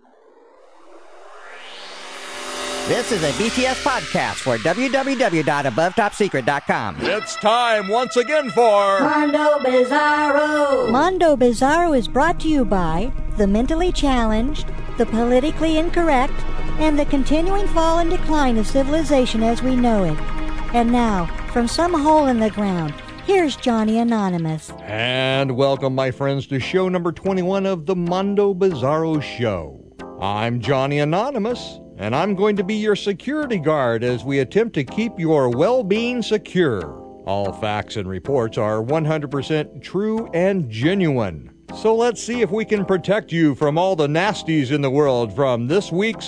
This is a BTS podcast for www.abovetopsecret.com. It's time once again for Mondo Bizarro. Mondo Bizarro is brought to you by the mentally challenged, the politically incorrect, and the continuing fall and decline of civilization as we know it. And now, from some hole in the ground, here's Johnny Anonymous. And welcome, my friends, to show number 21 of the Mondo Bizarro Show. I'm Johnny Anonymous, and I'm going to be your security guard as we attempt to keep your well-being secure. All facts and reports are 100% true and genuine. So let's see if we can protect you from all the nasties in the world from this week's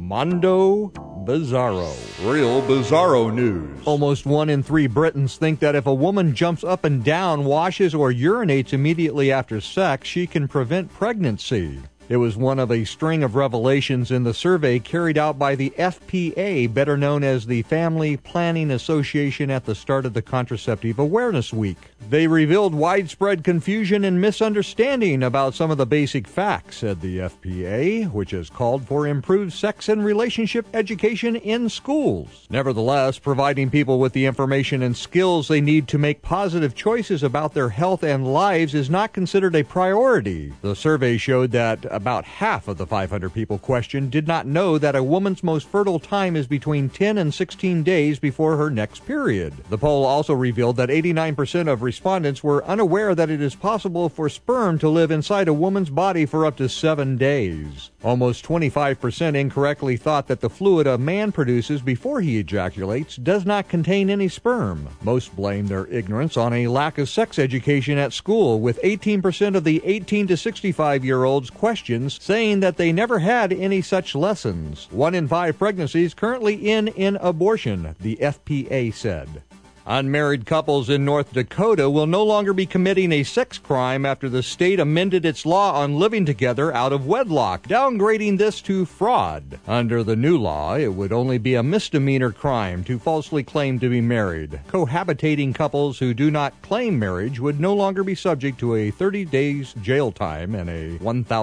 Mondo Bizarro. Real Bizarro news. Almost 1 in 3 Britons think that if a woman jumps up and down, washes, or urinates immediately after sex, she can prevent pregnancy. It was one of a string of revelations in the survey carried out by the FPA, better known as the Family Planning Association, at the start of the Contraceptive Awareness Week. They revealed widespread confusion and misunderstanding about some of the basic facts, said the FPA, which has called for improved sex and relationship education in schools. Nevertheless, providing people with the information and skills they need to make positive choices about their health and lives is not considered a priority. The survey showed that about half of the 500 people questioned did not know that a woman's most fertile time is between 10 and 16 days before her next period. The poll also revealed that 89% of respondents were unaware that it is possible for sperm to live inside a woman's body for up to 7 days. Almost 25% incorrectly thought that the fluid a man produces before he ejaculates does not contain any sperm. Most blame their ignorance on a lack of sex education at school, with 18% of the 18 to 65-year-olds questioned saying that they never had any such lessons. 1 in 5 pregnancies currently end in abortion, the FPA said. Unmarried couples in North Dakota will no longer be committing a sex crime after the state amended its law on living together out of wedlock, downgrading this to fraud. Under the new law, it would only be a misdemeanor crime to falsely claim to be married. Cohabitating couples who do not claim marriage would no longer be subject to a 30 days jail time and a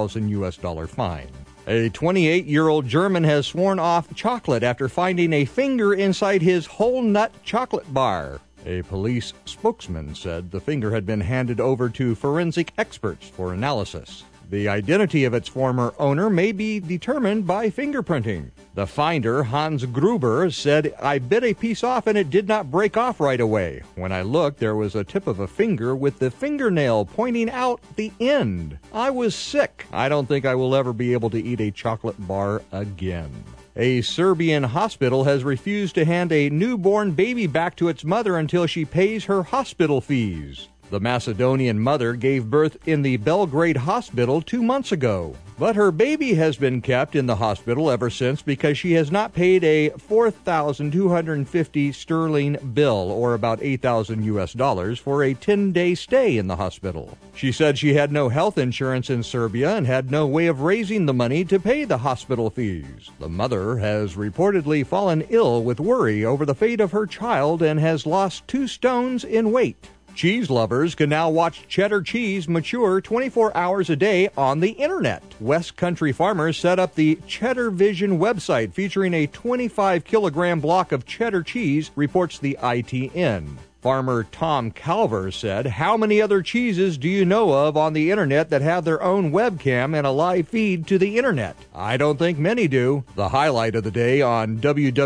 $1,000 fine. A 28-year-old German has sworn off chocolate after finding a finger inside his whole nut chocolate bar. A police spokesman said the finger had been handed over to forensic experts for analysis. The identity of its former owner may be determined by fingerprinting. The finder, Hans Gruber, said, "I bit a piece off and it did not break off right away. When I looked, there was a tip of a finger with the fingernail pointing out the end. I was sick. I don't think I will ever be able to eat a chocolate bar again." A Serbian hospital has refused to hand a newborn baby back to its mother until she pays her hospital fees. The Macedonian mother gave birth in the Belgrade hospital 2 months ago, but her baby has been kept in the hospital ever since because she has not paid a 4,250 sterling bill, or about $8,000 for a 10-day stay in the hospital. She said she had no health insurance in Serbia and had no way of raising the money to pay the hospital fees. The mother has reportedly fallen ill with worry over the fate of her child and has lost 2 stones in weight. Cheese lovers can now watch cheddar cheese mature 24 hours a day on the internet. West Country farmers set up the Cheddar Vision website featuring a 25-kilogram block of cheddar cheese, reports the ITN. Farmer Tom Calver said, "How many other cheeses do you know of on the internet that have their own webcam and a live feed to the internet? I don't think many do." The highlight of the day on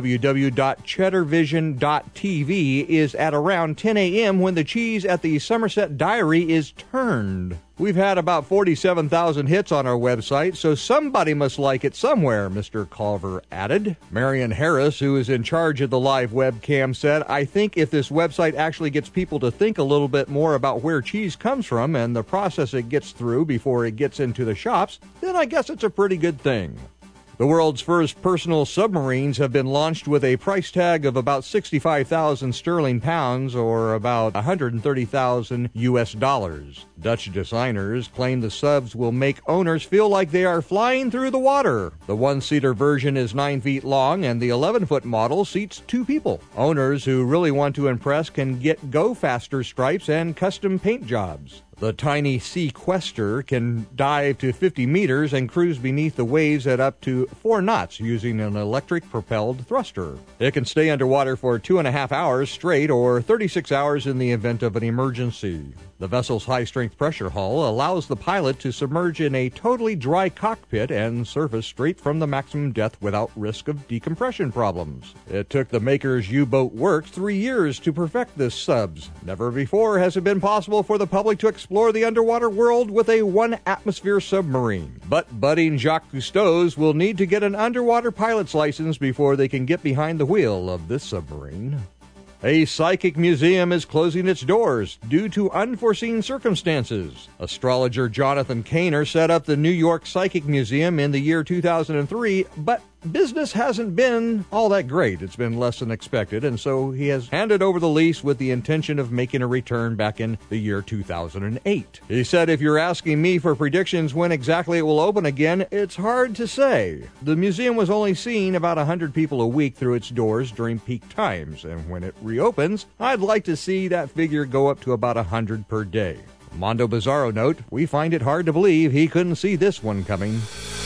www.cheddarvision.tv is at around 10 a.m. when the cheese at the Somerset Dairy is turned. "We've had about 47,000 hits on our website, so somebody must like it somewhere," Mr. Culver added. Marion Harris, who is in charge of the live webcam, said, "I think if this website actually gets people to think a little bit more about where cheese comes from and the process it gets through before it gets into the shops, then I guess it's a pretty good thing." The world's first personal submarines have been launched with a price tag of about 65,000 sterling pounds, or about $130,000. Dutch designers claim the subs will make owners feel like they are flying through the water. The one-seater version is 9 feet long, and the 11-foot model seats 2 people. Owners who really want to impress can get Go Faster stripes and custom paint jobs. The tiny Sequester can dive to 50 meters and cruise beneath the waves at up to 4 knots using an electric-propelled thruster. It can stay underwater for 2.5 hours straight or 36 hours in the event of an emergency. The vessel's high-strength pressure hull allows the pilot to submerge in a totally dry cockpit and surface straight from the maximum depth without risk of decompression problems. It took the makers U-Boat Works 3 years to perfect this subs. Never before has it been possible for the public to explore the underwater world with a one-atmosphere submarine. But budding Jacques Cousteaus will need to get an underwater pilot's license before they can get behind the wheel of this submarine. A psychic museum is closing its doors due to unforeseen circumstances. Astrologer Jonathan Kainer set up the New York Psychic Museum in the year 2003, but business hasn't been all that great. It's been less than expected, and so he has handed over the lease with the intention of making a return back in the year 2008. He said, "If you're asking me for predictions when exactly it will open again, it's hard to say. The museum was only seeing about 100 people a week through its doors during peak times, and when it reopens, I'd like to see that figure go up to about 100 per day." Mondo Bizarro note, we find it hard to believe he couldn't see this one coming.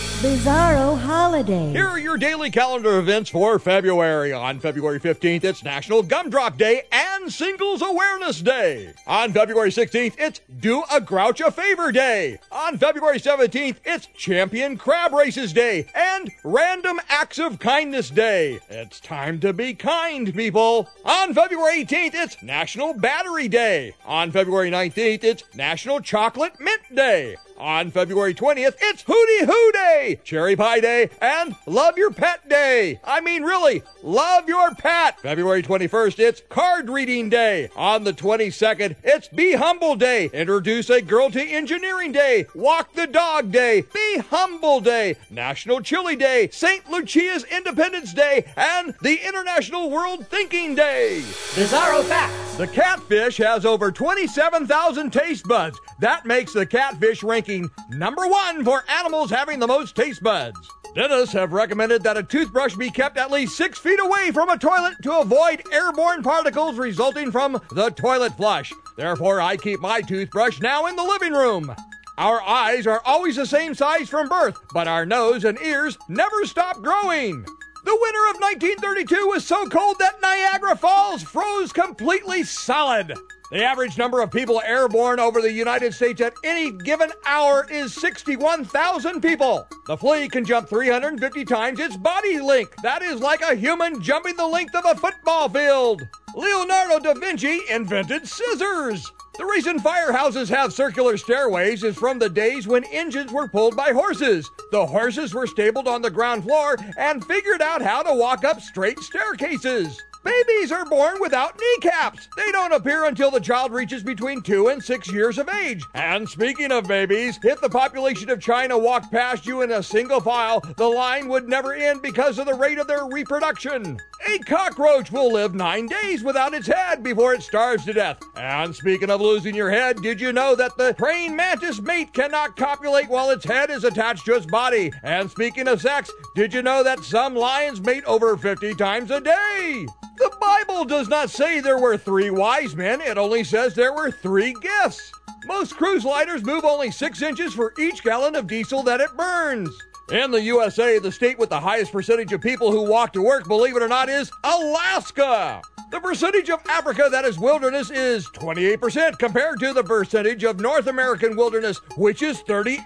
Bizarro Holiday. Here are your daily calendar events for February. On February 15th, it's National Gumdrop Day and Singles Awareness Day. On February 16th, it's Do a Grouch a Favor Day. On February 17th, it's Champion Crab Races Day and Random Acts of Kindness Day. It's time to be kind, people. On February 18th, it's National Battery Day. On February 19th, it's National Chocolate Mint Day. On February 20th, it's Hootie Hoo Day, Cherry Pie Day, and Love Your Pet Day. I mean, really, love your pet. February 21st, it's Card Reading Day. On the 22nd, it's Be Humble Day, Introduce a Girl to Engineering Day, Walk the Dog Day, Be Humble Day, National Chili Day, St. Lucia's Independence Day, and the International World Thinking Day. Bizarro Facts. The catfish has over 27,000 taste buds. That makes the catfish ranking number 1 for animals having the most taste buds. Dentists have recommended that a toothbrush be kept at least 6 feet away from a toilet to avoid airborne particles resulting from the toilet flush. Therefore, I keep my toothbrush now in the living room. Our eyes are always the same size from birth, but our nose and ears never stop growing. The winter of 1932 was so cold that Niagara Falls froze completely solid. The average number of people airborne over the United States at any given hour is 61,000 people. The flea can jump 350 times its body length. That is like a human jumping the length of a football field. Leonardo da Vinci invented scissors. The reason firehouses have circular stairways is from the days when engines were pulled by horses. The horses were stabled on the ground floor and figured out how to walk up straight staircases. Babies are born without kneecaps. They don't appear until the child reaches between 2 and 6 years of age. And speaking of babies, if the population of China walked past you in a single file, the line would never end because of the rate of their reproduction. A cockroach will live 9 days without its head before it starves to death. And speaking of losing your head, did you know that the praying mantis mate cannot copulate while its head is attached to its body? And speaking of sex, did you know that some lions mate over 50 times a day? The Bible does not say there were 3 wise men. It only says there were 3 gifts. Most cruise liners move only 6 inches for each gallon of diesel that it burns. In the USA, the state with the highest percentage of people who walk to work, believe it or not, is Alaska. The percentage of Africa that is wilderness is 28% compared to the percentage of North American wilderness, which is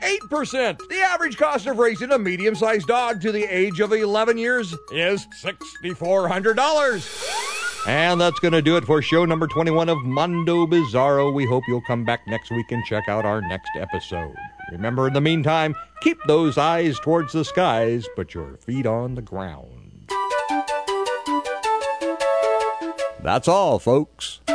38%. The average cost of raising a medium-sized dog to the age of 11 years is $6,400. And that's going to do it for show number 21 of Mondo Bizarro. We hope you'll come back next week and check out our next episode. Remember, in the meantime, keep those eyes towards the skies, but your feet on the ground. That's all, folks.